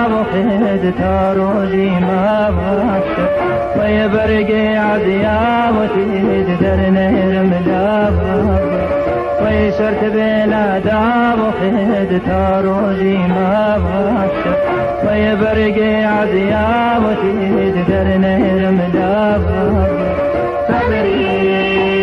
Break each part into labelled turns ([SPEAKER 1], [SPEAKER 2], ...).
[SPEAKER 1] وخد تاروجي ما باشر ويبرقي عزيا وتيد در نهر ملابا ويشرت بلا داب وخد تاروجي ما باشر ويبرقي عزيا وتيد در نهر ملابا صبري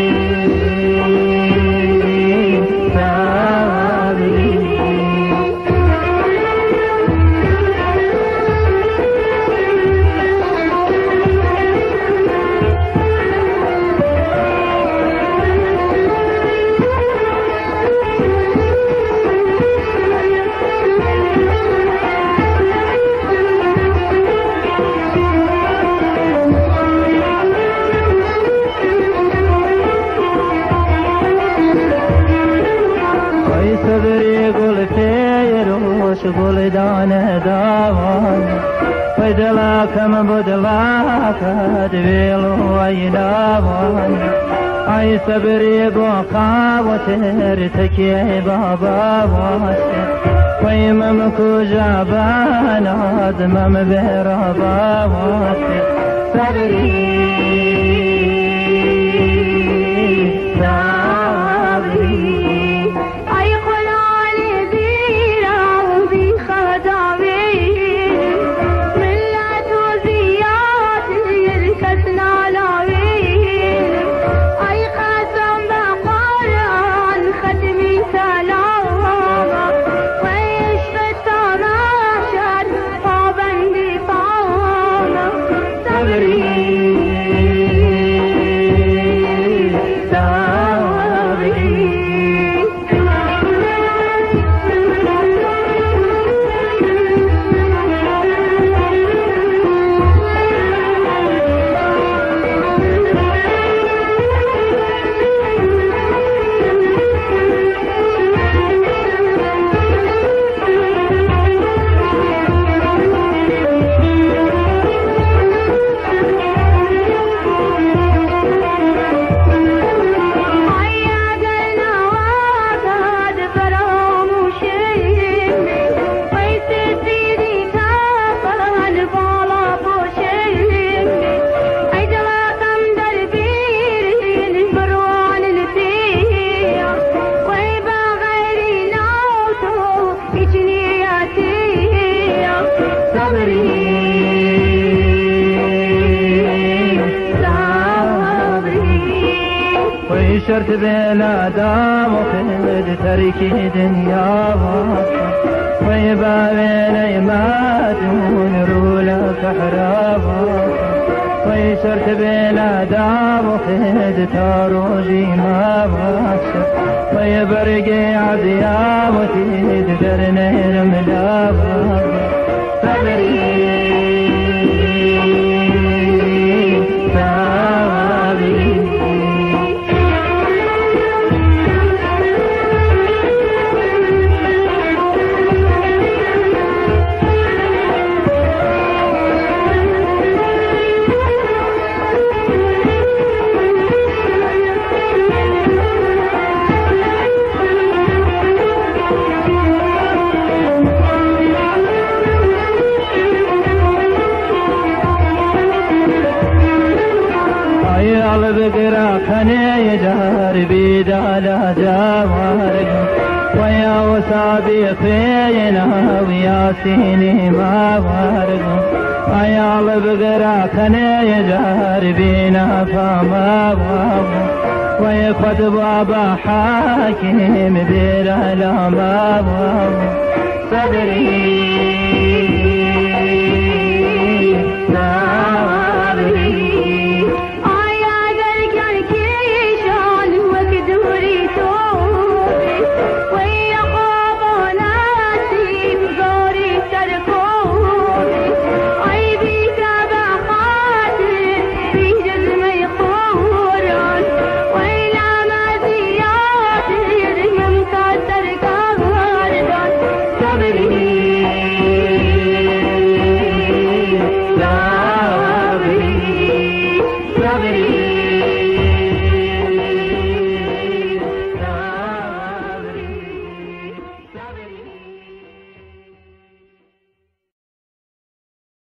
[SPEAKER 1] قول دانه داوان بدلاكم بدلاك دبيلو اي داوان اي صبري بوقا وترتكي بابا واسر ويممكو جابان ادمم برابا واسر صبري شرت بلا دام وخد تركي دنيا ويبابين ما دون رولك حرابا ويشرت بلا دام وخد تاروجي ما باشر ويبرقي عزيا وتيد در نهر ملابا صبري بقرا خني جار بيدالا جوارق ويا وصابي خينا ويا سيني ما وارق ويا بقرا خني جار بينا فما وارق ويا خد بابا حاكم بيرا لا ما وارق صدري